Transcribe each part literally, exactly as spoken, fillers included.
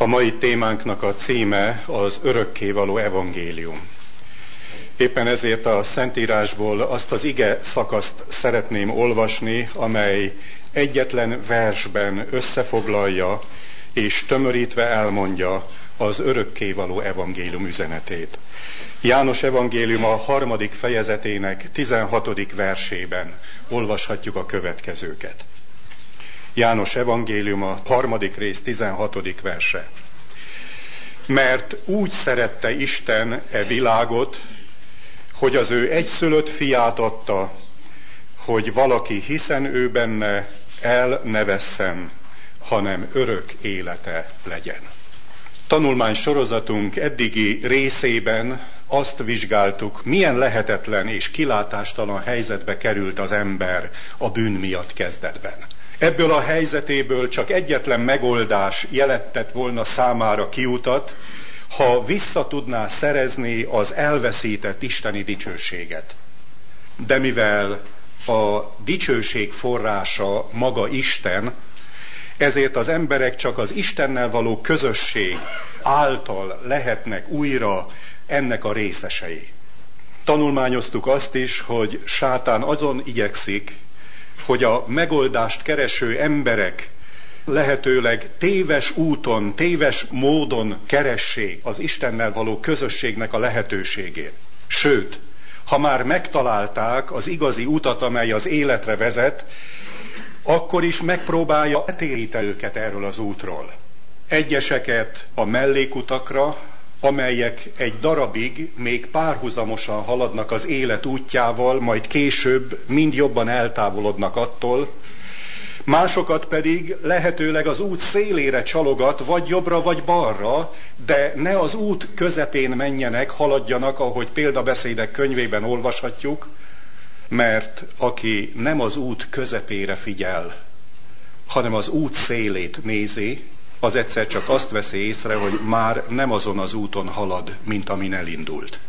mai témánknak a címe az örökkévaló evangélium. Éppen ezért a Szentírásból azt az ige szakaszt szeretném olvasni, amely egyetlen versben összefoglalja és tömörítve elmondja az örökkévaló evangélium üzenetét. János evangélium a harmadik fejezetének tizenhatodik versében olvashatjuk a következőket. János evangélium a harmadik rész tizenhatodik verse. Mert úgy szerette Isten e világot, hogy az ő egyszülött fiát adta, hogy valaki hiszen ő benne el ne vesszen, hanem örök élete legyen. Tanulmány sorozatunk eddigi részében azt vizsgáltuk, milyen lehetetlen és kilátástalan helyzetbe került az ember a bűn miatt kezdetben. Ebből a helyzetéből csak egyetlen megoldás jelentett volna számára kiutat, ha vissza tudná szerezni az elveszített isteni dicsőséget. De mivel a dicsőség forrása maga Isten, ezért az emberek csak az Istennel való közösség által lehetnek újra ennek a részesei. Tanulmányoztuk azt is, hogy sátán azon igyekszik, hogy a megoldást kereső emberek lehetőleg téves úton, téves módon keressék az Istennel való közösségnek a lehetőségét. Sőt, ha már megtalálták az igazi utat, amely az életre vezet, akkor is megpróbálja eltéríteni őket erről az útról. Egyeseket a mellékutakra, amelyek egy darabig még párhuzamosan haladnak az élet útjával, majd később mind jobban eltávolodnak attól, másokat pedig lehetőleg az út szélére csalogat, vagy jobbra, vagy balra, de ne az út közepén menjenek, haladjanak, ahogy példabeszédek könyvében olvashatjuk, mert aki nem az út közepére figyel, hanem az út szélét nézi, az egyszer csak azt veszi észre, hogy már nem azon az úton halad, mint amin elindult.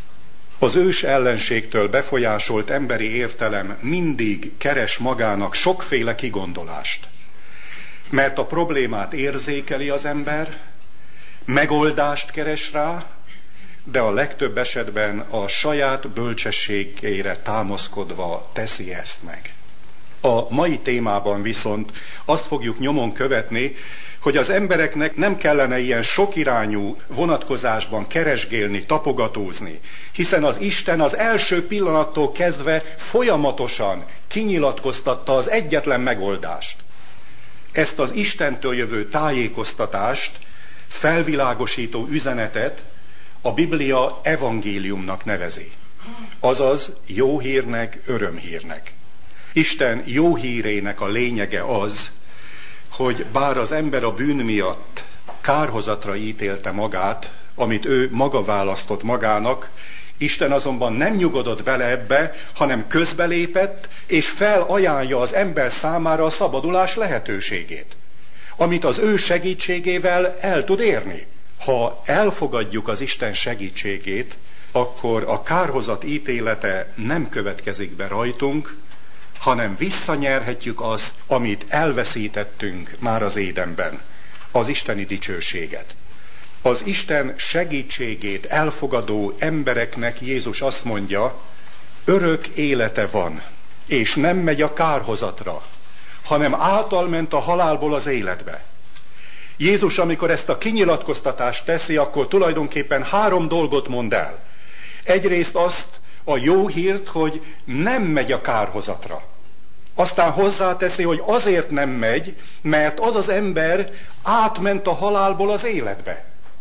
Az ős ellenségtől befolyásolt emberi értelem mindig keres magának sokféle kigondolást. Mert a problémát érzékeli az ember, megoldást keres rá, de a legtöbb esetben a saját bölcsességére támaszkodva teszi ezt meg. A mai témában viszont azt fogjuk nyomon követni, hogy az embereknek nem kellene ilyen sokirányú vonatkozásban keresgélni, tapogatózni, hiszen az Isten az első pillanattól kezdve folyamatosan kinyilatkoztatta az egyetlen megoldást. Ezt az Istentől jövő tájékoztatást, felvilágosító üzenetet a Biblia evangéliumnak nevezi. Azaz jó hírnek, örömhírnek. Isten jó hírének a lényege az, hogy bár az ember a bűn miatt kárhozatra ítélte magát, amit ő maga választott magának, Isten azonban nem nyugodott bele ebbe, hanem közbelépett, és felajánlja az ember számára a szabadulás lehetőségét, amit az ő segítségével el tud érni. Ha elfogadjuk az Isten segítségét, akkor a kárhozat ítélete nem következik be rajtunk, hanem visszanyerhetjük azt, amit elveszítettünk már az édenben, az isteni dicsőséget. Az Isten segítségét elfogadó embereknek Jézus azt mondja, örök élete van, és nem megy a kárhozatra, hanem által ment a halálból az életbe. Jézus, amikor ezt a kinyilatkoztatást teszi, akkor tulajdonképpen három dolgot mond el. Egyrészt azt a jó hírt, hogy nem megy a kárhozatra. Aztán hozzáteszi, hogy azért nem megy, mert az az ember átment a halálból az életbe.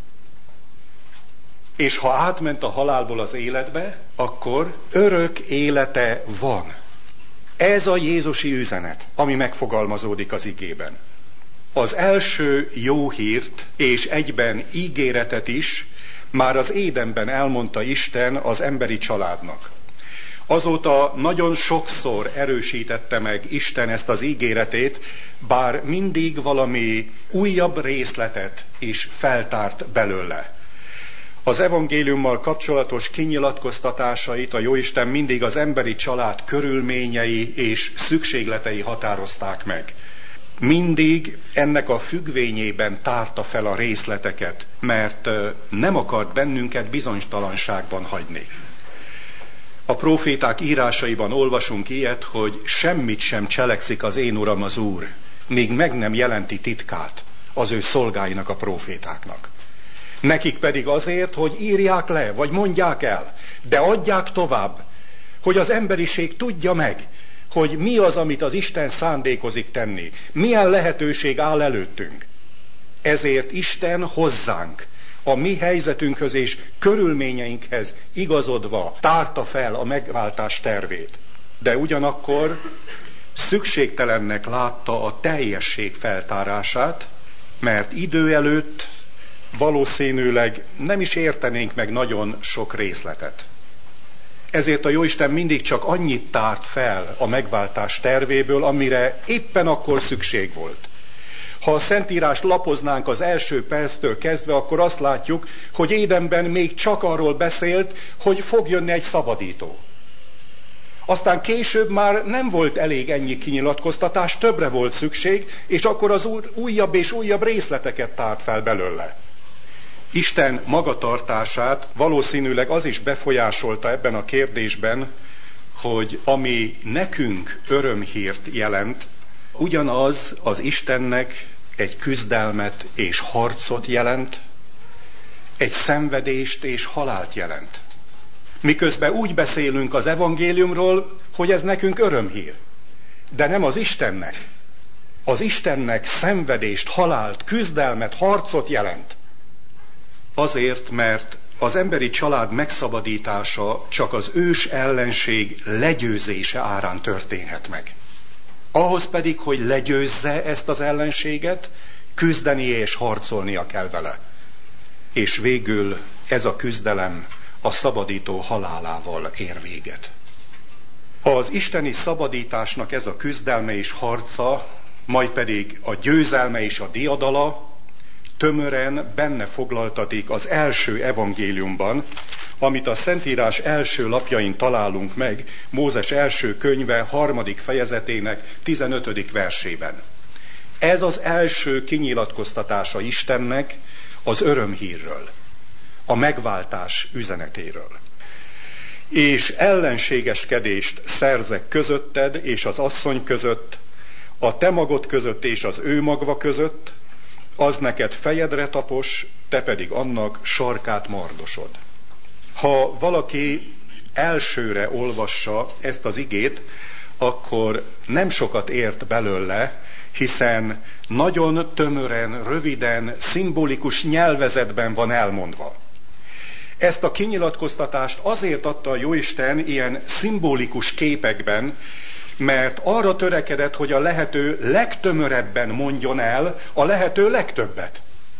És ha átment a halálból az életbe, akkor örök élete van. Ez a jézusi üzenet, ami megfogalmazódik az igében. Az első jó hírt és egyben ígéretet is már az Édenben elmondta Isten az emberi családnak. Azóta nagyon sokszor erősítette meg Isten ezt az ígéretét, bár mindig valami újabb részletet is feltárt belőle. Az evangéliummal kapcsolatos kinyilatkoztatásait a Jóisten mindig az emberi család körülményei és szükségletei határozták meg. mindig ennek a függvényében tárta fel a részleteket, mert nem akart bennünket bizonytalanságban hagyni. A próféták írásaiban olvasunk ilyet, hogy semmit sem cselekszik az én uram az Úr, míg meg nem jelenti titkát az ő szolgáinak, a prófétáknak. Nekik pedig azért, hogy írják le, vagy mondják el, de adják tovább, hogy az emberiség tudja meg, hogy mi az, amit az Isten szándékozik tenni, milyen lehetőség áll előttünk. Ezért Isten hozzánk, a mi helyzetünkhöz és körülményeinkhez igazodva tárta fel a megváltás tervét. De ugyanakkor szükségtelennek látta a teljesség feltárását, mert idő előtt valószínűleg nem is értenénk meg nagyon sok részletet. Ezért a Jóisten mindig csak annyit tárt fel a megváltás tervéből, amire éppen akkor szükség volt. Ha a Szentírást lapoznánk az első perctől kezdve, akkor azt látjuk, hogy Édenben még csak arról beszélt, hogy fog jönni egy szabadító. Aztán később már nem volt elég ennyi kinyilatkoztatás, többre volt szükség, és akkor az Úr újabb és újabb részleteket tárt fel belőle. Isten magatartását valószínűleg az is befolyásolta ebben a kérdésben, hogy ami nekünk örömhírt jelent, ugyanaz az Istennek egy küzdelmet és harcot jelent, egy szenvedést és halált jelent. Miközben úgy beszélünk az evangéliumról, hogy ez nekünk örömhír, de nem az Istennek. Az Istennek szenvedést, halált, küzdelmet, harcot jelent. Azért, mert az emberi család megszabadítása csak az ős ellenség legyőzése árán történhet meg. Ahhoz pedig, hogy legyőzze ezt az ellenséget, küzdenie és harcolnia kell vele. És végül ez a küzdelem a szabadító halálával ér véget. Az isteni szabadításnak ez a küzdelme és harca, majd pedig a győzelme és a diadala tömören benne foglaltatik az első evangéliumban, amit a Szentírás első lapjain találunk meg, Mózes első könyve harmadik fejezetének tizenötödik versében. Ez az első kinyilatkoztatása Istennek az örömhírről, a megváltás üzenetéről. És ellenségeskedést szerzek közötted és az asszony között, a te magod között és az ő magva között, az neked fejedre tapos, te pedig annak sarkát mardosod. Ha valaki elsőre olvassa ezt az igét, akkor nem sokat ért belőle, hiszen nagyon tömören, röviden, szimbolikus nyelvezetben van elmondva. Ezt a kinyilatkoztatást azért adta a Jóisten ilyen szimbolikus képekben, mert arra törekedett, hogy a lehető legtömörebben mondjon el a lehető legtöbbet.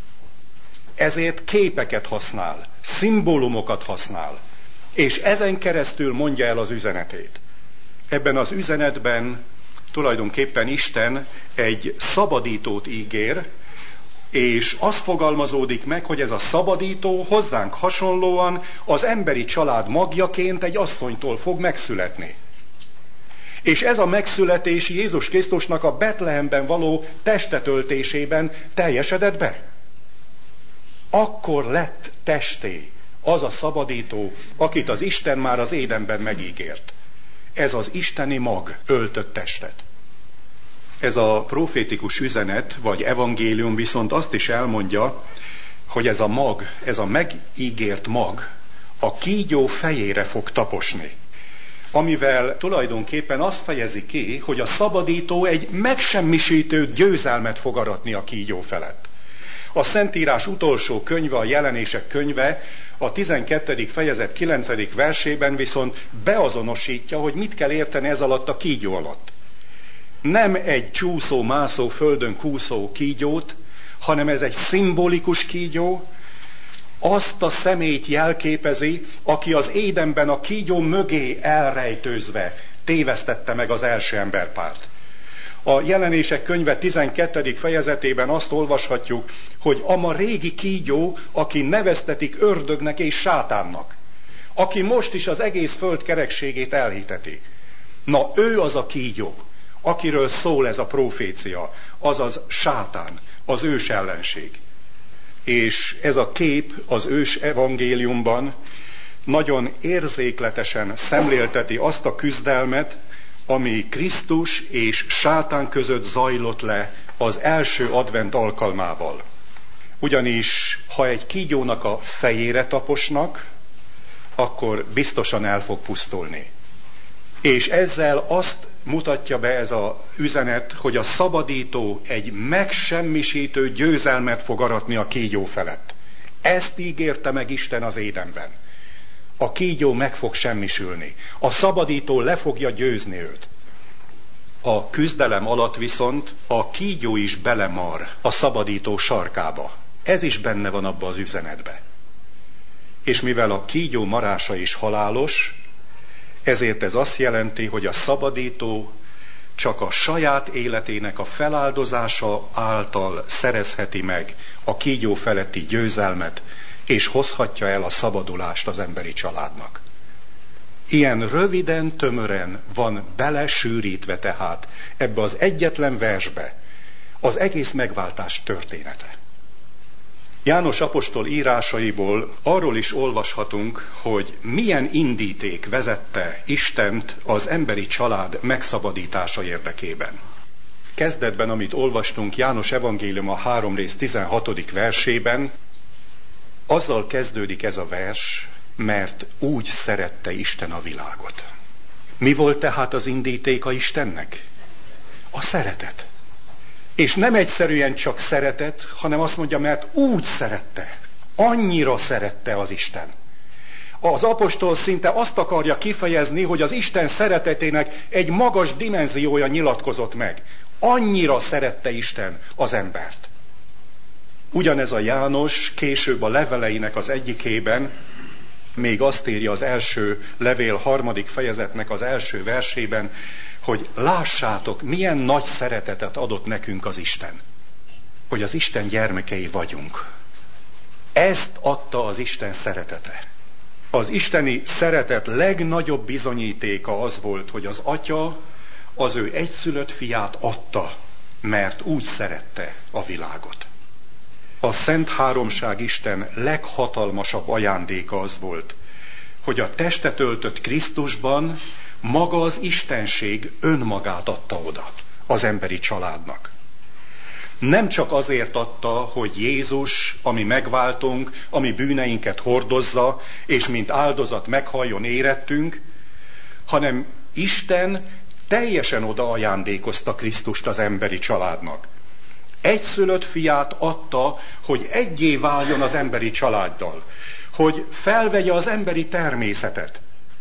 Ezért képeket használ, szimbólumokat használ, és ezen keresztül mondja el az üzenetét. Ebben az üzenetben tulajdonképpen Isten egy szabadítót ígér, és az fogalmazódik meg, hogy ez a szabadító hozzánk hasonlóan az emberi család magjaként egy asszonytól fog megszületni. És ez a megszületés Jézus Krisztusnak a Betlehemben való testetöltésében teljesedett be. Akkor lett testé az a szabadító, akit az Isten már az Édenben megígért. Ez az isteni mag öltött testet. Ez a profétikus üzenet, vagy evangélium viszont azt is elmondja, hogy ez a mag, ez a megígért mag a kígyó fejére fog taposni. Amivel tulajdonképpen azt fejezi ki, hogy a szabadító egy megsemmisítő győzelmet fog aratni a kígyó felett. A Szentírás utolsó könyve, a Jelenések könyve, a tizenkettedik fejezet kilencedik versében viszont beazonosítja, hogy mit kell érteni ez alatt a kígyó alatt. Nem egy csúszó, mászó, földön kúszó kígyót, hanem ez egy szimbolikus kígyó, azt a személyt jelképezi, aki az Édenben a kígyó mögé elrejtőzve tévesztette meg az első emberpárt. A Jelenések könyve tizenkettedik fejezetében azt olvashatjuk, hogy ama régi kígyó, aki neveztetik ördögnek és sátánnak, aki most is az egész föld kerekségét elhiteti. Na ő az a kígyó, akiről szól ez a profécia, azaz sátán, az ős ellenség. És ez a kép az ős evangéliumban nagyon érzékletesen szemlélteti azt a küzdelmet, ami Krisztus és sátán között zajlott le az első advent alkalmával. Ugyanis, ha egy kígyónak a fejére taposnak, akkor biztosan el fog pusztulni. És ezzel azt mutatja be ez az üzenet, hogy a szabadító egy megsemmisítő győzelmet fog aratni a kígyó felett. Ezt ígérte meg Isten az Édenben. A kígyó meg fog semmisülni. A szabadító le fogja győzni őt. A küzdelem alatt viszont a kígyó is belemar a szabadító sarkába. Ez is benne van abba az üzenetbe. És mivel a kígyó marása is halálos, ezért ez azt jelenti, hogy a szabadító csak a saját életének a feláldozása által szerezheti meg a kígyó feletti győzelmet, és hozhatja el a szabadulást az emberi családnak. Ilyen röviden, tömören van belesűrítve tehát ebbe az egyetlen versbe az egész megváltás története. János apostol írásaiból arról is olvashatunk, hogy milyen indíték vezette Istent az emberi család megszabadítása érdekében. Kezdetben, amit olvastunk János evangélium a három rész tizenhatodik versében, azzal kezdődik ez a vers, mert úgy szerette Isten a világot. Mi volt tehát az indítéka Istennek? A szeretet. És nem egyszerűen csak szeretet, hanem azt mondja, mert úgy szerette. Annyira szerette az Isten. Az apostol szinte azt akarja kifejezni, hogy az Isten szeretetének egy magas dimenziója nyilatkozott meg. Annyira szerette Isten az embert. Ugyanez a János később a leveleinek az egyikében még azt írja az első levél harmadik fejezetnek az első versében, hogy lássátok, milyen nagy szeretetet adott nekünk az Isten. Hogy az Isten gyermekei vagyunk. Ezt adta az Isten szeretete. Az isteni szeretet legnagyobb bizonyítéka az volt, hogy az Atya az ő egyszülött fiát adta, mert úgy szerette a világot. A Szent Háromság Isten leghatalmasabb ajándéka az volt, hogy a testet öltött Krisztusban maga az Istenség önmagát adta oda az emberi családnak. Nem csak azért adta, hogy Jézus, ami megváltunk, ami bűneinket hordozza, és mint áldozat meghalljon érettünk, hanem Isten teljesen oda ajándékozta Krisztust az emberi családnak. Egyszülött fiát adta, hogy egyé váljon az emberi családdal, hogy felvegye az emberi természetet.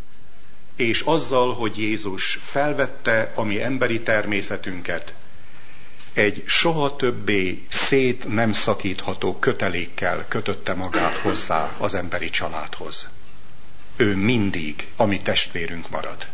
És azzal, hogy Jézus felvette a mi emberi természetünket, egy soha többé szét nem szakítható kötelékkel kötötte magát hozzá az emberi családhoz. Ő mindig a mi testvérünk marad.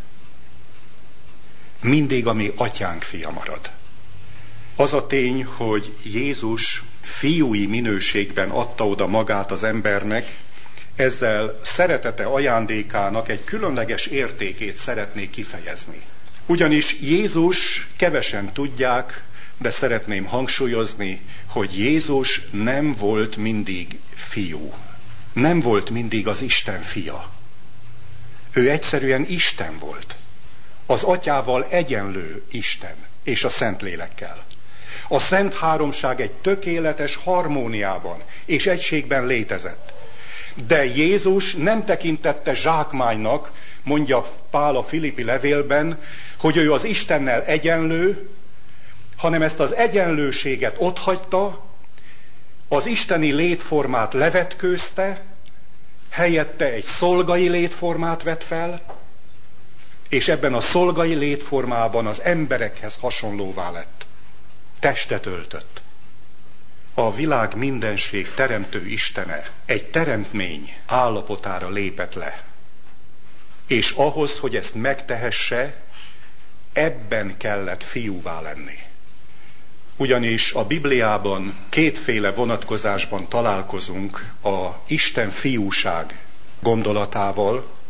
Mindig a mi atyánk fia marad. Az a tény, hogy Jézus fiúi minőségben adta oda magát az embernek, ezzel szeretete ajándékának egy különleges értékét szeretnék kifejezni. Ugyanis Jézus, kevesen tudják, de szeretném hangsúlyozni, hogy Jézus nem volt mindig fiú. Nem volt mindig az Isten fia. Ő egyszerűen Isten volt. Az Atyával egyenlő Isten és a Szentlélekkel. A Szent Háromság egy tökéletes harmóniában és egységben létezett. De Jézus nem tekintette zsákmánynak, mondja Pál a Filippi levélben, hogy ő az Istennel egyenlő, hanem ezt az egyenlőséget otthagyta, az isteni létformát levetkőzte, helyette egy szolgai létformát vett fel, és ebben a szolgai létformában az emberekhez hasonlóvá lett. Testet öltött. A világ mindenség teremtő Istene egy teremtmény állapotára lépett le. És ahhoz, hogy ezt megtehesse, ebben kellett fiúvá lenni. Ugyanis a Bibliában kétféle vonatkozásban találkozunk a Isten fiúság gondolatával.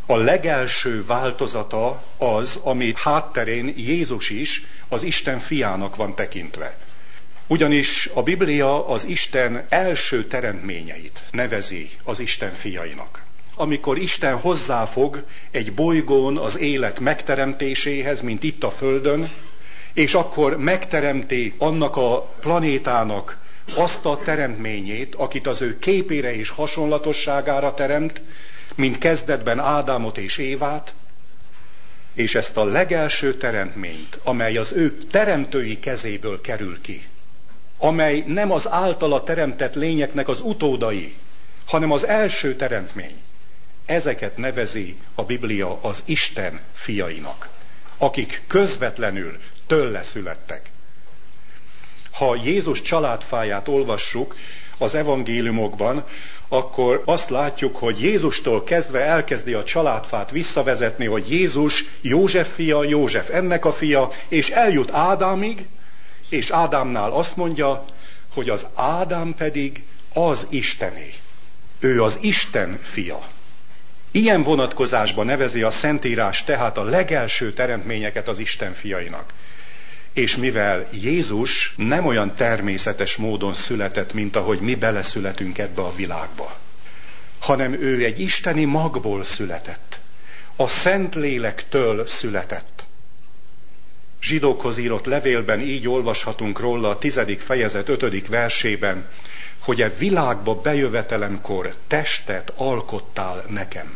A legelső változata az, ami hátterén Jézus is az Isten fiának van tekintve. Ugyanis a Biblia az Isten első teremtményeit nevezi az Isten fiainak. Amikor Isten hozzáfog egy bolygón az élet megteremtéséhez, mint itt a Földön, és akkor megteremti annak a planétának azt a teremtményét, akit az ő képére és hasonlatosságára teremt, mint kezdetben Ádámot és Évát, és ezt a legelső teremtményt, amely az ő teremtői kezéből kerül ki, amely nem az általa teremtett lényeknek az utódai, hanem az első teremtmény. Ezeket nevezi a Biblia az Isten fiainak, akik közvetlenül tőle születtek. Ha Jézus családfáját olvassuk az evangéliumokban, akkor azt látjuk, hogy Jézustól kezdve elkezdi a családfát visszavezetni, hogy Jézus József fia, József ennek a fia, és eljut Ádámig, és Ádámnál azt mondja, hogy az Ádám pedig az Istené. Ő az Isten fia. Ilyen vonatkozásban nevezi a Szentírás tehát a legelső teremtményeket az Isten fiainak. És mivel Jézus nem olyan természetes módon született, mint ahogy mi beleszületünk ebbe a világba, hanem ő egy isteni magból született, a Szentlélektől született. Zsidókhoz írott levélben így olvashatunk róla a tizedik fejezet ötödik versében, hogy e világba bejövetelemkor testet alkottál nekem.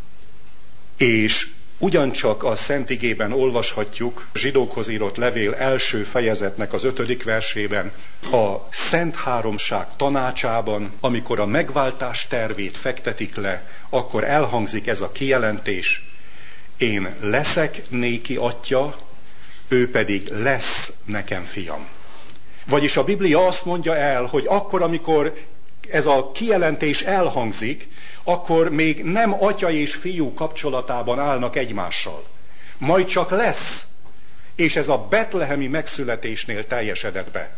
És ugyancsak a Szent Igében olvashatjuk, Zsidókhoz írott levél első fejezetnek az ötödik versében, a Szent Háromság tanácsában, amikor a megváltás tervét fektetik le, akkor elhangzik ez a kijelentés: én leszek néki atya, ő pedig lesz nekem fiam. Vagyis a Biblia azt mondja el, hogy akkor, amikor ez a kijelentés elhangzik, akkor még nem atya és fiú kapcsolatában állnak egymással. Majd csak lesz, és ez a betlehemi megszületésnél teljesedett be.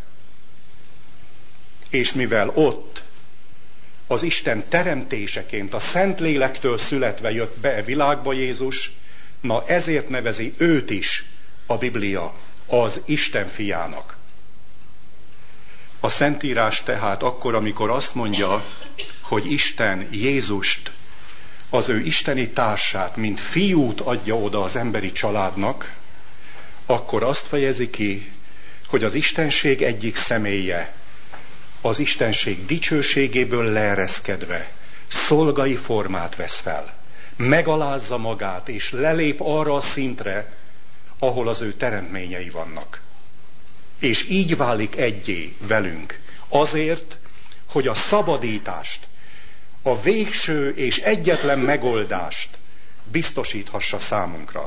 És mivel ott az Isten teremtéseként, a Szentlélektől születve jött be a világba Jézus, na ezért nevezi őt is a Biblia az Isten fiának. A Szentírás tehát akkor, amikor azt mondja, hogy Isten Jézust, az ő isteni társát, mint fiút adja oda az emberi családnak, akkor azt fejezi ki, hogy az istenség egyik személye, az istenség dicsőségéből leereszkedve, szolgai formát vesz fel, megalázza magát, és lelép arra a szintre, ahol az ő teremtményei vannak. És így válik egyé velünk, azért, hogy a szabadítást, a végső és egyetlen megoldást biztosíthassa számunkra.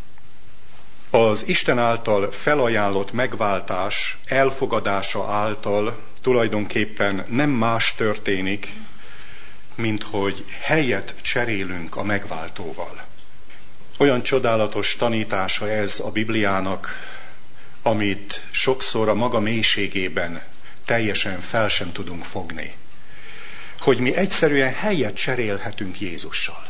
Az Isten által felajánlott megváltás elfogadása által tulajdonképpen nem más történik, mint hogy helyet cserélünk a megváltóval. Olyan csodálatos tanítása ez a Bibliának, amit sokszor a maga mélységében teljesen fel sem tudunk fogni. Hogy mi egyszerűen helyet cserélhetünk Jézussal.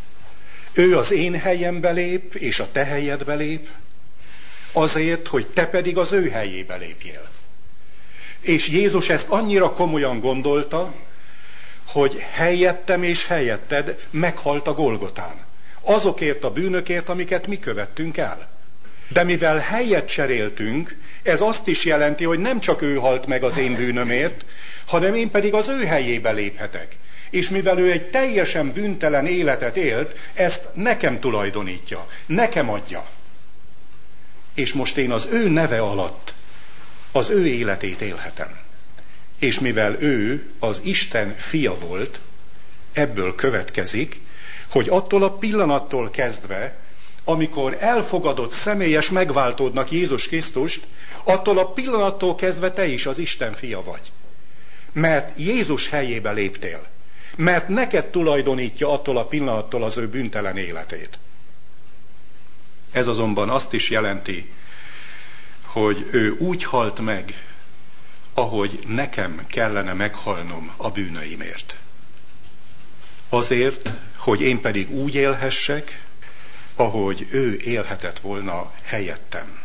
Ő az én helyembe lép, és a te helyedbe lép, azért, hogy te pedig az ő helyébe lépjél. És Jézus ezt annyira komolyan gondolta, hogy helyettem és helyetted meghalt a Golgotán. Azokért a bűnökért, amiket mi követtünk el. De mivel helyet cseréltünk, ez azt is jelenti, hogy nem csak ő halt meg az én bűnömért, hanem én pedig az ő helyébe léphetek. És mivel ő egy teljesen bűntelen életet élt, ezt nekem tulajdonítja, nekem adja. És most én az ő neve alatt az ő életét élhetem. És mivel ő az Isten fia volt, ebből következik, hogy attól a pillanattól kezdve, amikor elfogadott személyes megváltódnak Jézus Krisztust, attól a pillanattól kezdve te is az Isten fia vagy. Mert Jézus helyébe léptél. Mert neked tulajdonítja attól a pillanattól az ő bűntelen életét. Ez azonban azt is jelenti, hogy ő úgy halt meg, ahogy nekem kellene meghalnom a bűnöimért. Azért, hogy én pedig úgy élhessek, ahogy ő élhetett volna helyettem.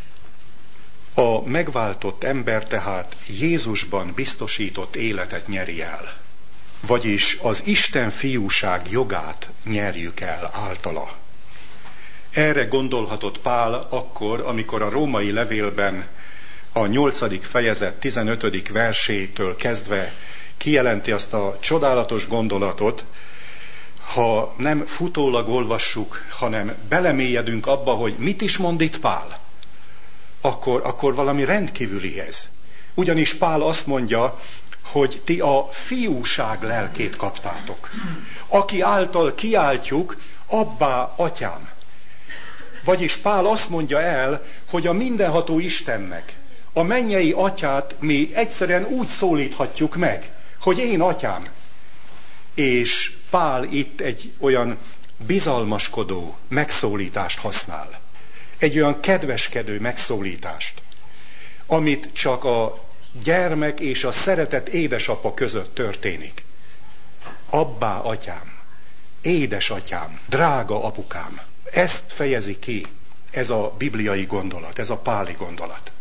A megváltott ember tehát Jézusban biztosított életet nyeri el, vagyis az Isten fiúság jogát nyerjük el általa. Erre gondolhatott Pál akkor, amikor a római levélben a nyolcadik fejezet tizenötödik versétől kezdve kijelenti azt a csodálatos gondolatot, ha nem futólag olvassuk, hanem belemélyedünk abba, hogy mit is mond itt Pál, akkor, akkor valami rendkívüli ez. Ugyanis Pál azt mondja, hogy ti a fiúság lelkét kaptátok. Aki által kiáltjuk, abbá, atyám. Vagyis Pál azt mondja el, hogy a mindenható Istennek, a mennyei atyát mi egyszerűen úgy szólíthatjuk meg, hogy én atyám. És Pál itt egy olyan bizalmaskodó megszólítást használ. Egy olyan kedveskedő megszólítást, amit csak a gyermek és a szeretett édesapa között történik. Abbá, atyám, édesatyám, drága apukám. Ezt fejezi ki ez a bibliai gondolat, ez a páli gondolat.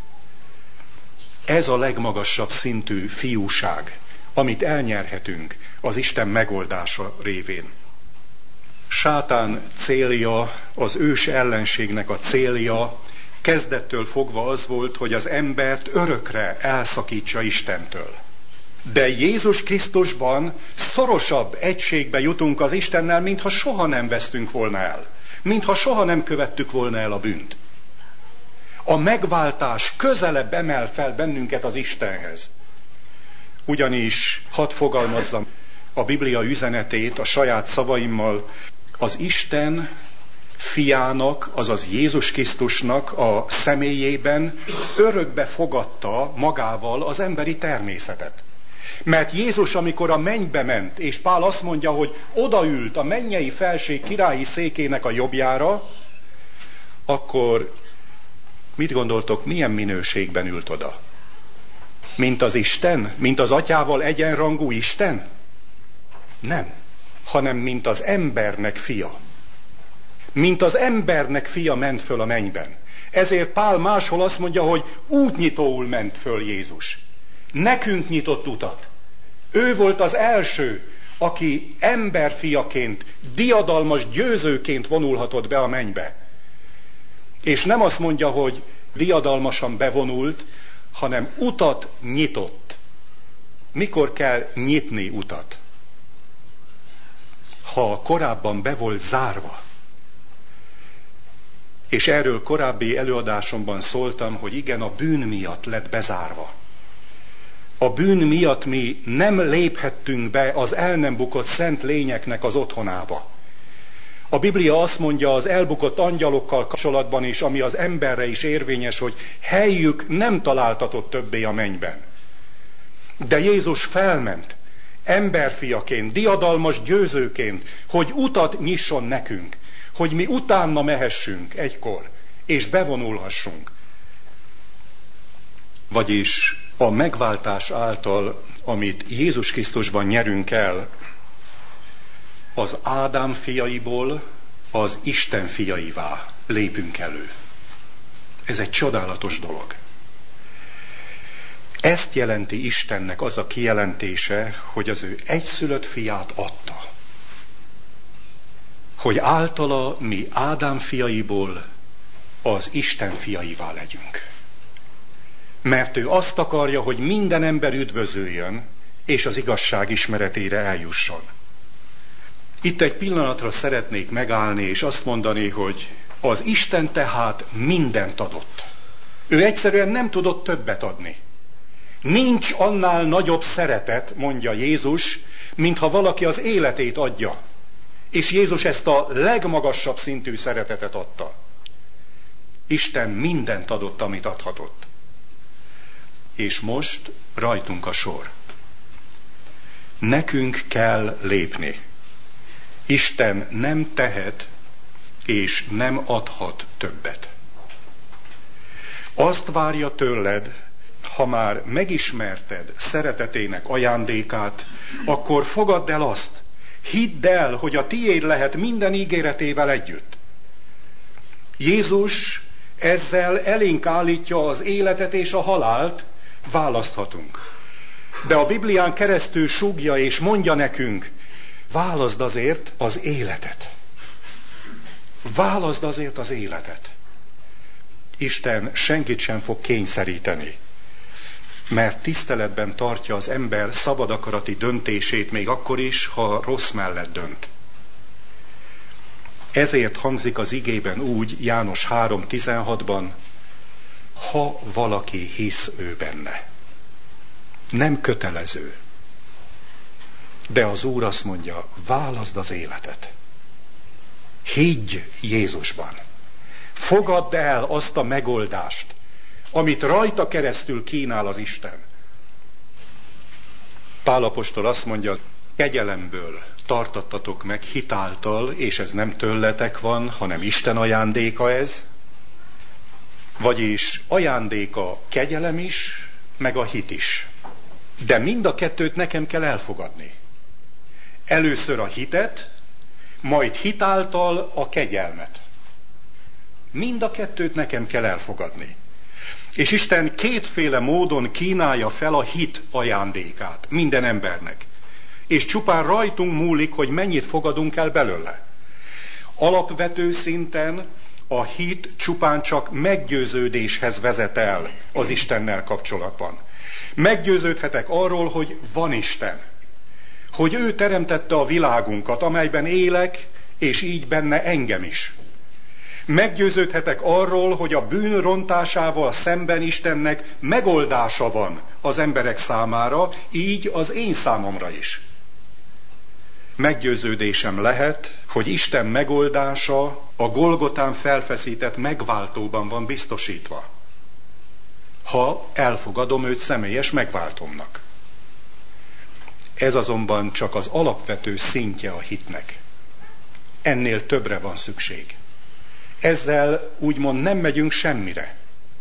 Ez a legmagasabb szintű fiúság, amit elnyerhetünk az Isten megoldása révén. Sátán célja, az ős ellenségnek a célja kezdettől fogva az volt, hogy az embert örökre elszakítsa Istentől. De Jézus Krisztusban szorosabb egységbe jutunk az Istennel, mintha soha nem vesztünk volna el. Mintha soha nem követtük volna el a bűnt. A megváltás közelebb emel fel bennünket az Istenhez. Ugyanis, hadd fogalmazzam a Biblia üzenetét a saját szavaimmal, az Isten fiának, azaz Jézus Krisztusnak a személyében örökbe fogadta magával az emberi természetet. Mert Jézus, amikor a mennybe ment, és Pál azt mondja, hogy odaült a mennyei felség királyi székének a jobbjára, akkor mit gondoltok, milyen minőségben ült oda? Mint az Isten? Mint az atyával egyenrangú Isten? Nem, hanem mint az embernek fia. Mint az embernek fia ment föl a mennyben. Ezért Pál máshol azt mondja, hogy útnyitóul ment föl Jézus. Nekünk nyitott utat. Ő volt az első, aki emberfiaként, diadalmas győzőként vonulhatott be a mennybe. És nem azt mondja, hogy diadalmasan bevonult, hanem utat nyitott. Mikor kell nyitni utat? Ha korábban be volt zárva. És erről korábbi előadásomban szóltam, hogy igen, a bűn miatt lett bezárva. A bűn miatt mi nem léphettünk be az el nem bukott szent lényeknek az otthonába. A Biblia azt mondja az elbukott angyalokkal kapcsolatban is, ami az emberre is érvényes, hogy helyük nem találtatott többé a mennyben. De Jézus felment, emberfiaként, diadalmas győzőként, hogy utat nyisson nekünk, hogy mi utána mehessünk egykor, és bevonulhassunk. Vagyis a megváltás által, amit Jézus Krisztusban nyerünk el, az Ádám fiaiból az Isten fiaivá lépünk elő. Ez egy csodálatos dolog. Ezt jelenti Istennek az a kijelentése, hogy az ő egyszülött fiát adta. Hogy általa mi Ádám fiaiból az Isten fiaivá legyünk. Mert ő azt akarja, hogy minden ember üdvözöljön, és az igazság ismeretére eljusson. Itt egy pillanatra szeretnék megállni, és azt mondani, hogy az Isten tehát mindent adott. Ő egyszerűen nem tudott többet adni. Nincs annál nagyobb szeretet, mondja Jézus, mintha valaki az életét adja. És Jézus ezt a legmagasabb szintű szeretetet adta. Isten mindent adott, amit adhatott. És most rajtunk a sor. Nekünk kell lépni. Isten nem tehet és nem adhat többet. Azt várja tőled, ha már megismerted szeretetének ajándékát, akkor fogadd el azt, Hidd el, hogy a tiéd lehet minden ígéretével együtt. Jézus ezzel elénk állítja az életet és a halált, választhatunk. De a Biblián keresztül sugja és mondja nekünk, válaszd azért az életet. Válaszd azért az életet. Isten senkit sem fog kényszeríteni, mert tiszteletben tartja az ember szabad akarati döntését, még akkor is, ha rossz mellett dönt. Ezért hangzik az igében úgy, János három tizenhatban, ha valaki hisz ő benne. Nem kötelező. De az Úr azt mondja, válaszd az életet. Higgy Jézusban. Fogadd el azt a megoldást, amit rajta keresztül kínál az Isten. Pál apostol azt mondja, kegyelemből tartattatok meg hitáltal, és ez nem tőletek van, hanem Isten ajándéka ez. Vagyis ajándéka kegyelem is, meg a hit is. De mind a kettőt nekem kell elfogadni. Először a hitet, majd hitáltal a kegyelmet. Mind a kettőt nekem kell elfogadni. És Isten kétféle módon kínálja fel a hit ajándékát minden embernek. És csupán rajtunk múlik, hogy mennyit fogadunk el belőle. Alapvető szinten a hit csupán csak meggyőződéshez vezet el az Istennel kapcsolatban. Meggyőződhetek arról, hogy van Isten. Hogy ő teremtette a világunkat, amelyben élek, és így benne engem is. Meggyőződhetek arról, hogy a bűn rontásával szemben Istennek megoldása van az emberek számára, így az én számomra is. Meggyőződésem lehet, hogy Isten megoldása a Golgotán felfeszített megváltóban van biztosítva, ha elfogadom őt személyes megváltomnak. Ez azonban csak az alapvető szintje a hitnek. Ennél többre van szükség. Ezzel úgymond nem megyünk semmire.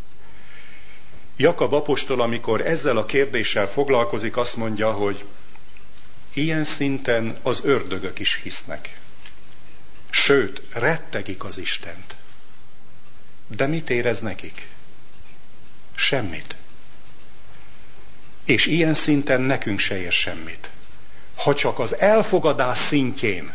Jakab apostol, amikor ezzel a kérdéssel foglalkozik, azt mondja, hogy ilyen szinten az ördögök is hisznek. Sőt, rettegik az Istent. De mit érez nekik? Semmit. És ilyen szinten nekünk se ér semmit. Ha csak az elfogadás szintjén,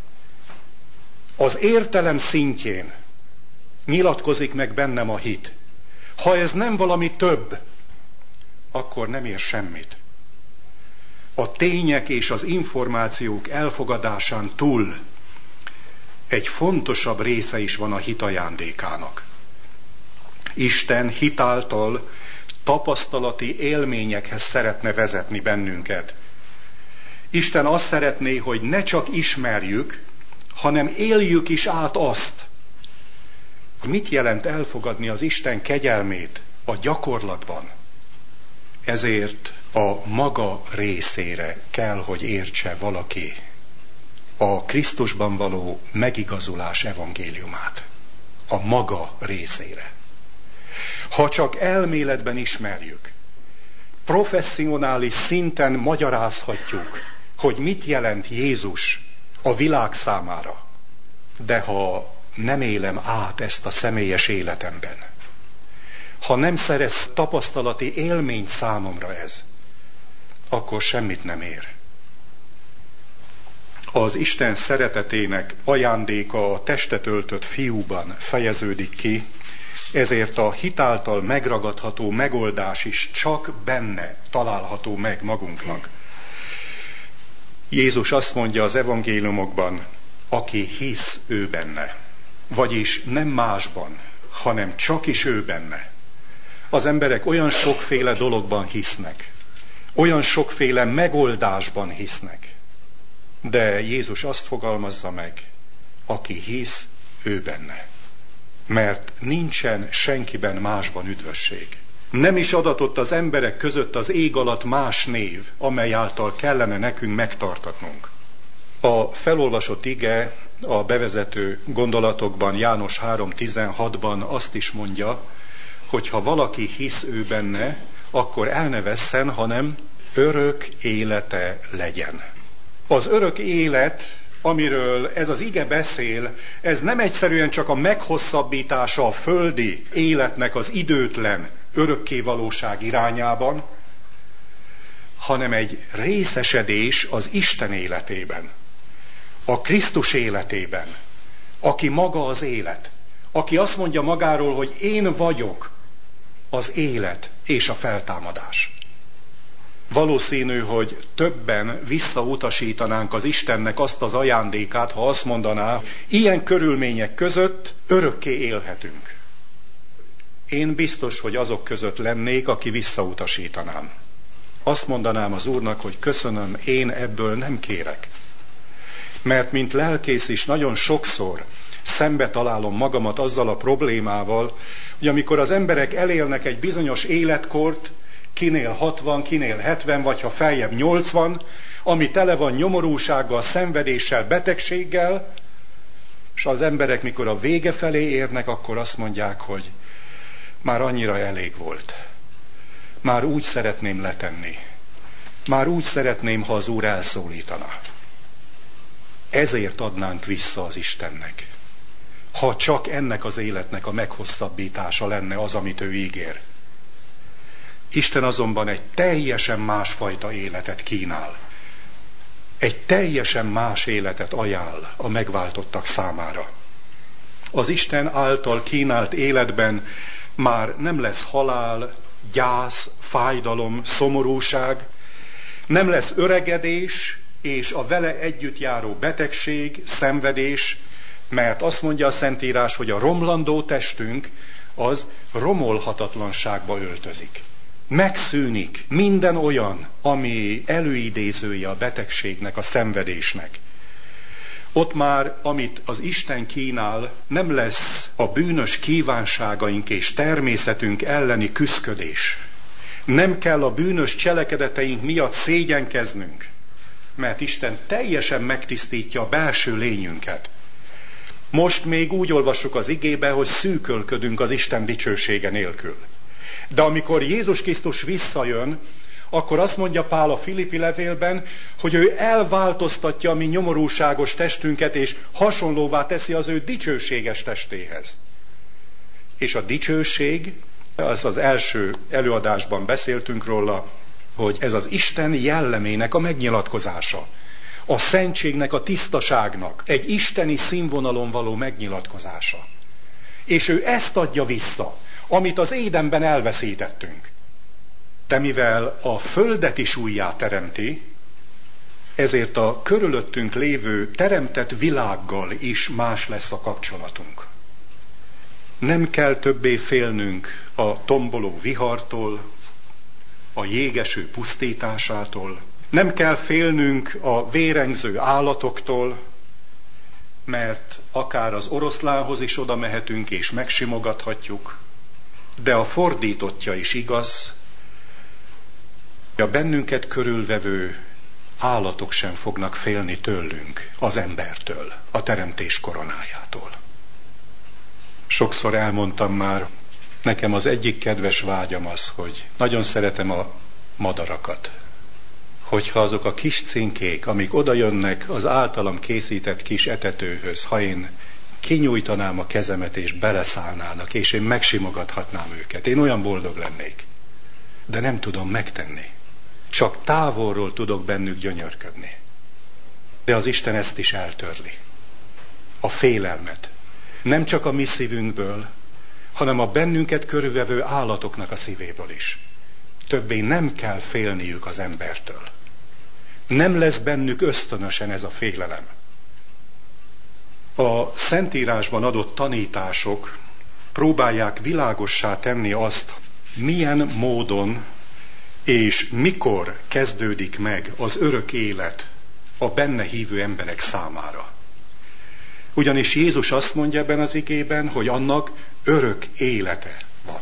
az értelem szintjén nyilatkozik meg bennem a hit. Ha ez nem valami több, akkor nem ér semmit. A tények és az információk elfogadásán túl egy fontosabb része is van a hit ajándékának. Isten hitáltal tapasztalati élményekhez szeretne vezetni bennünket. Isten azt szeretné, hogy ne csak ismerjük, hanem éljük is át azt. Mit jelent elfogadni az Isten kegyelmét a gyakorlatban? Ezért a maga részére kell, hogy értse valaki a Krisztusban való megigazulás evangéliumát. A maga részére. Ha csak elméletben ismerjük, professzionális szinten magyarázhatjuk, hogy mit jelent Jézus a világ számára, de ha nem élem át ezt a személyes életemben, ha nem szerez tapasztalati élményt számomra ez, akkor semmit nem ér. Az Isten szeretetének ajándéka a testet öltött fiúban fejeződik ki, ezért a hitáltal megragadható megoldás is csak benne található meg magunknak. Jézus azt mondja az evangéliumokban, aki hisz ő benne, vagyis nem másban, hanem csak is ő benne. Az emberek olyan sokféle dologban hisznek, olyan sokféle megoldásban hisznek, de Jézus azt fogalmazza meg, aki hisz ő benne. Mert nincsen senkiben másban üdvösség. Nem is adatott az emberek között az ég alatt más név, amely által kellene nekünk megtartatnunk. A felolvasott ige a bevezető gondolatokban, János három tizenhatban azt is mondja, hogy ha valaki hisz ő benne, akkor el ne vesszen, hanem örök élete legyen. Az örök élet, amiről ez az ige beszél, ez nem egyszerűen csak a meghosszabbítása a földi életnek az időtlen örökkévalóság irányában, hanem egy részesedés az Isten életében, a Krisztus életében, aki maga az élet, aki azt mondja magáról, hogy én vagyok az élet és a feltámadás. Valószínű, hogy többen visszautasítanánk az Istennek azt az ajándékát, ha azt mondaná, ilyen körülmények között örökké élhetünk. Én biztos, hogy azok között lennék, aki visszautasítanám. Azt mondanám az Úrnak, hogy köszönöm, én ebből nem kérek. Mert mint lelkész is nagyon sokszor szembe találom magamat azzal a problémával, hogy amikor az emberek elélnek egy bizonyos életkort, kinél hatvan, kinél hetven, vagy ha feljebb nyolcvan, ami tele van nyomorúsággal, szenvedéssel, betegséggel, és az emberek, mikor a vége felé érnek, akkor azt mondják, hogy már annyira elég volt. Már úgy szeretném letenni. Már úgy szeretném, ha az Úr elszólítana. Ezért adnánk vissza az Istennek. Ha csak ennek az életnek a meghosszabbítása lenne az, amit ő ígér. Isten azonban egy teljesen másfajta életet kínál. Egy teljesen más életet ajánl a megváltottak számára. Az Isten által kínált életben már nem lesz halál, gyász, fájdalom, szomorúság, nem lesz öregedés és a vele együtt járó betegség, szenvedés, mert azt mondja a Szentírás, hogy a romlandó testünk az romolhatatlanságba öltözik. Megszűnik minden olyan, ami előidézője a betegségnek, a szenvedésnek. Ott már, amit az Isten kínál, nem lesz a bűnös kívánságaink és természetünk elleni küszködés. Nem kell a bűnös cselekedeteink miatt szégyenkeznünk, mert Isten teljesen megtisztítja a belső lényünket. Most még úgy olvassuk az igébe, hogy szűkölködünk az Isten dicsősége nélkül. De amikor Jézus Krisztus visszajön, akkor azt mondja Pál a Filippi levélben, hogy ő elváltoztatja a mi nyomorúságos testünket, és hasonlóvá teszi az ő dicsőséges testéhez. És a dicsőség, az az első előadásban beszéltünk róla, hogy ez az Isten jellemének a megnyilatkozása. A szentségnek, a tisztaságnak egy isteni színvonalon való megnyilatkozása. És ő ezt adja vissza, amit az Édenben elveszítettünk. De mivel a földet is újjá teremti, ezért a körülöttünk lévő teremtett világgal is más lesz a kapcsolatunk. Nem kell többé félnünk a tomboló vihartól, a jégeső pusztításától, nem kell félnünk a vérengző állatoktól, mert akár az oroszlánhoz is oda mehetünk és megsimogathatjuk, de a fordítottja is igaz, a bennünket körülvevő állatok sem fognak félni tőlünk, az embertől, a teremtés koronájától. Sokszor elmondtam már, nekem az egyik kedves vágyam az, hogy nagyon szeretem a madarakat. Hogyha azok a kis cinkék, amik odajönnek az általam készített kis etetőhöz, ha én kinyújtanám a kezemet és beleszállnának, és én megsimogathatnám őket, én olyan boldog lennék. De nem tudom megtenni. Csak távolról tudok bennük gyönyörködni. De az Isten ezt is eltörli. A félelmet. Nem csak a mi szívünkből, hanem a bennünket körülvevő állatoknak a szívéből is. Többé nem kell félniük az embertől. Nem lesz bennük ösztönösen ez a félelem. A Szentírásban adott tanítások próbálják világossá tenni azt, milyen módon és mikor kezdődik meg az örök élet a benne hívő emberek számára. Ugyanis Jézus azt mondja ebben az igében, hogy annak örök élete van.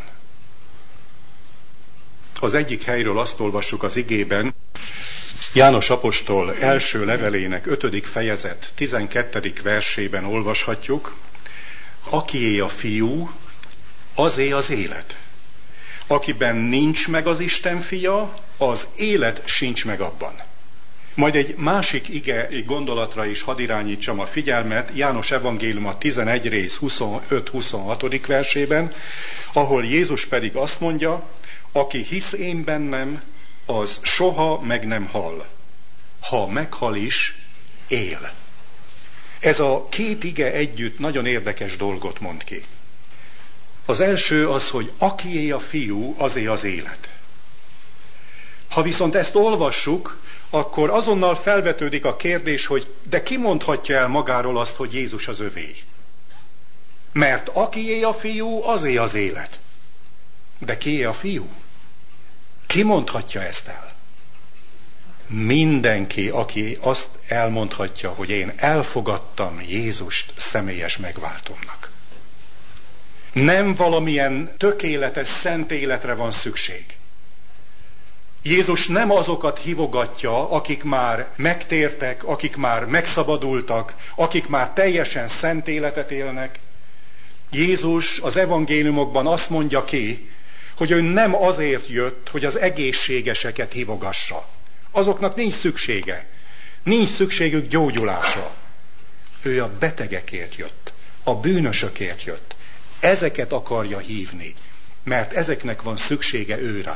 Az egyik helyről azt olvassuk az igében, János apostol első levelének ötödik fejezet tizenkettedik versében olvashatjuk, akié a fiú, azé az élet. Akiben nincs meg az Isten fia, az élet sincs meg abban. Majd egy másik ige egy gondolatra is hadd irányítsam a figyelmet, János evangélium a tizenegy rész huszonöt-huszonhat. versében, ahol Jézus pedig azt mondja, aki hisz én bennem, az soha meg nem hal. Ha meghal is, él. Ez a két ige együtt nagyon érdekes dolgot mond ki. Az első az, hogy akié a fiú, azé az élet. Ha viszont ezt olvassuk, akkor azonnal felvetődik a kérdés, hogy de ki mondhatja el magáról azt, hogy Jézus az övé? Mert akié a fiú, azé az élet. De kié a fiú? Ki mondhatja ezt el? Mindenki, aki azt elmondhatja, hogy én elfogadtam Jézust személyes megváltómnak. Nem valamilyen tökéletes szent életre van szükség. Jézus nem azokat hívogatja, akik már megtértek, akik már megszabadultak, akik már teljesen szent életet élnek. Jézus az evangéliumokban azt mondja ki, hogy ő nem azért jött, hogy az egészségeseket hívogassa. Azoknak nincs szüksége. Nincs szükségük gyógyulásra. Ő a betegekért jött. A bűnösökért jött. Ezeket akarja hívni, mert ezeknek van szüksége ő rá.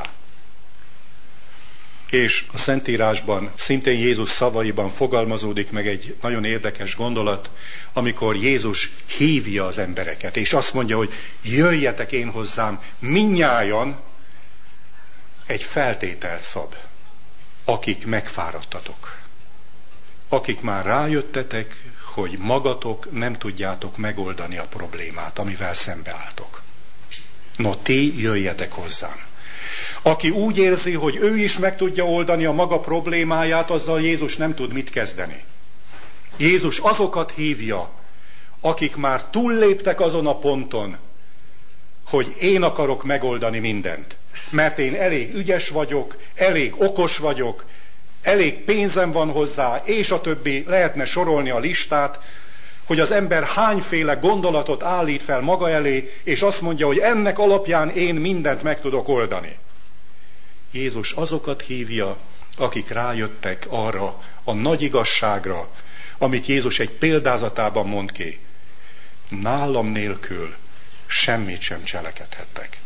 És a Szentírásban, szintén Jézus szavaiban fogalmazódik meg egy nagyon érdekes gondolat, amikor Jézus hívja az embereket, és azt mondja, hogy jöjjetek én hozzám, mindnyájan, egy feltételt szab, akik megfáradtatok. Akik már rájöttetek, hogy magatok nem tudjátok megoldani a problémát, amivel szembeálltok. No, ti jöjjetek hozzám. Aki úgy érzi, hogy ő is meg tudja oldani a maga problémáját, azzal Jézus nem tud mit kezdeni. Jézus azokat hívja, akik már túlléptek azon a ponton, hogy én akarok megoldani mindent. Mert én elég ügyes vagyok, elég okos vagyok, elég pénzem van hozzá, és a többi, lehetne sorolni a listát, hogy az ember hányféle gondolatot állít fel maga elé, és azt mondja, hogy ennek alapján én mindent meg tudok oldani. Jézus azokat hívja, akik rájöttek arra a nagy igazságra, amit Jézus egy példázatában mond ki. Nálam nélkül semmit sem cselekedhettek.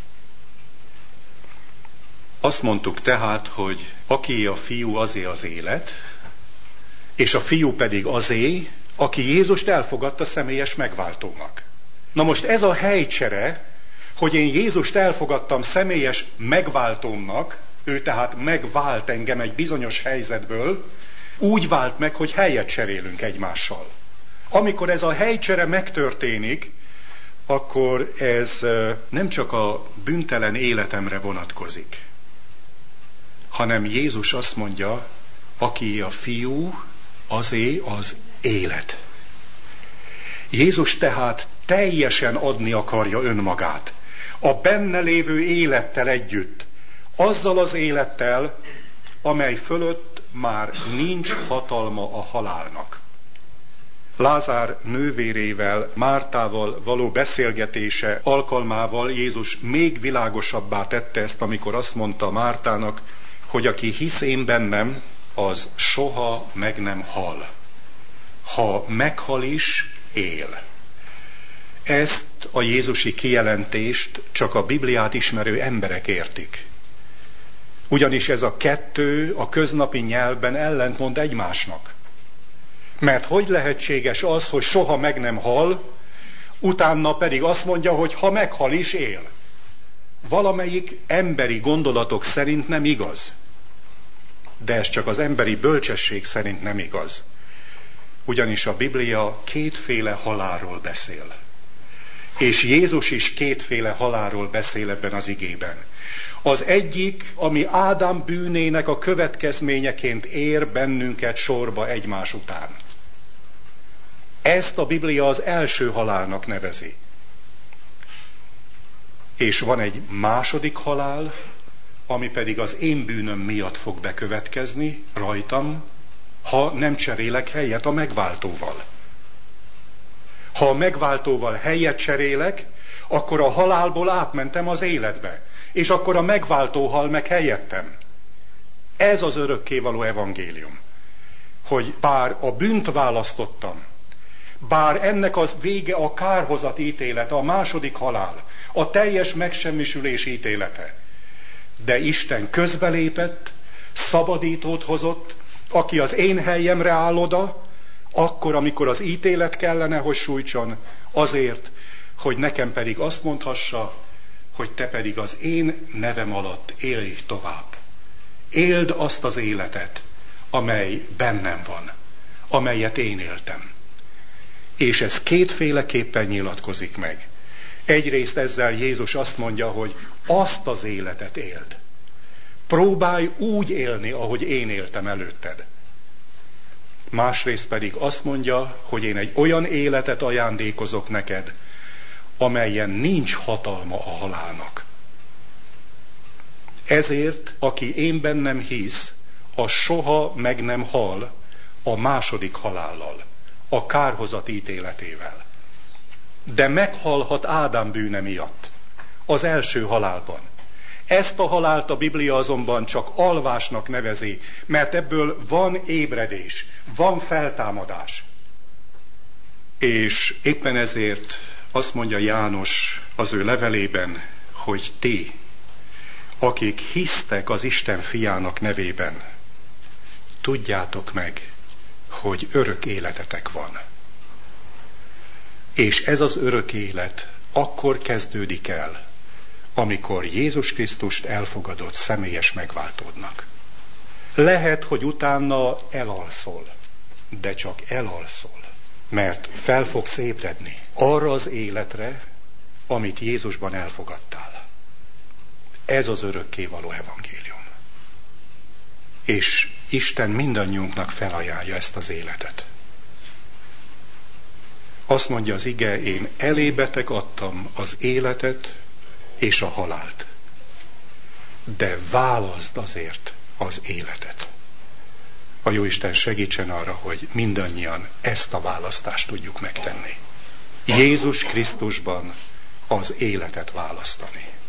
Azt mondtuk tehát, hogy aki a fiú, azé az élet, és a fiú pedig azé, aki Jézust elfogadta személyes megváltónak. Na most ez a helycsere, hogy én Jézust elfogadtam személyes megváltómnak, ő tehát megvált engem egy bizonyos helyzetből, úgy vált meg, hogy helyet cserélünk egymással. Amikor ez a helycsere megtörténik, akkor ez nem csak a bűntelen életemre vonatkozik, hanem Jézus azt mondja, aki a fiú, azé az élet. Jézus tehát teljesen adni akarja önmagát, a benne lévő élettel együtt, azzal az élettel, amely fölött már nincs hatalma a halálnak. Lázár nővérével, Mártával való beszélgetése alkalmával Jézus még világosabbá tette ezt, amikor azt mondta Mártának, hogy aki hisz én bennem, az soha meg nem hal. Ha meghal is, él. Ezt a jézusi kijelentést csak a Bibliát ismerő emberek értik. Ugyanis ez a kettő a köznapi nyelvben ellentmond egymásnak. Mert hogy lehetséges az, hogy soha meg nem hal, utána pedig azt mondja, hogy ha meghal is, él. Valamelyik emberi gondolatok szerint nem igaz. De ez csak az emberi bölcsesség szerint nem igaz. Ugyanis a Biblia kétféle halálról beszél. És Jézus is kétféle halálról beszél ebben az igében. Az egyik, ami Ádám bűnének a következményeként ér bennünket sorba egymás után. Ezt a Biblia az első halálnak nevezi. És van egy második halál, ami pedig az én bűnöm miatt fog bekövetkezni rajtam, ha nem cserélek helyet a megváltóval. Ha a megváltóval helyet cserélek, akkor a halálból átmentem az életbe, és akkor a megváltó hal meg helyettem. Ez az örökkévaló evangélium. hogy bár a bűnt választottam, bár ennek az vége a kárhozat ítélete, a második halál, a teljes megsemmisülés ítélete, de Isten közbelépett, szabadítót hozott, aki az én helyemre áll oda, akkor, amikor az ítélet kellene, hogy sújtson, azért, hogy nekem pedig azt mondhassa, hogy te pedig az én nevem alatt élj tovább. Éld azt az életet, amely bennem van, amelyet én éltem. És ez kétféleképpen nyilatkozik meg. Egyrészt ezzel Jézus azt mondja, hogy azt az életet éld. Próbálj úgy élni, ahogy én éltem előtted. Másrészt pedig azt mondja, hogy én egy olyan életet ajándékozok neked, amelyen nincs hatalma a halálnak. Ezért, aki én bennem hisz, az soha meg nem hal a második halállal, a kárhozat ítéletével. De meghalhat Ádám bűne miatt, az első halálban. Ezt a halált a Biblia azonban csak alvásnak nevezi, mert ebből van ébredés, van feltámadás. És éppen ezért azt mondja János az ő levelében, hogy ti, akik hisztek az Isten fiának nevében, tudjátok meg, hogy örök életetek van. És ez az örök élet akkor kezdődik el, amikor Jézus Krisztust elfogadott személyes megváltódnak. Lehet, hogy utána elalszol, de csak elalszol, mert fel fogsz ébredni arra az életre, amit Jézusban elfogadtál. Ez az örökkévaló evangélium. És Isten mindannyiunknak felajánlja ezt az életet. Azt mondja az ige, én elébetek adtam az életet és a halált. De válaszd azért az életet. A Jóisten segítsen arra, hogy mindannyian ezt a választást tudjuk megtenni. Jézus Krisztusban az életet választani.